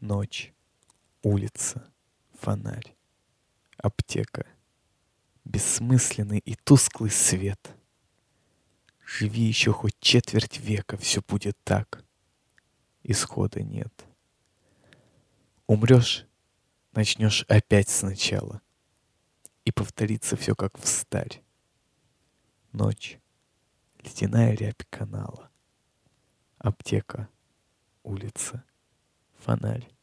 Ночь, улица, фонарь, аптека, бессмысленный и тусклый свет. Живи еще хоть четверть века, все будет так. Исхода нет. Умрешь, начнешь опять сначала. И повторится все как встарь. Ночь, ледяная рябь канала. Аптека, улица, фонарь.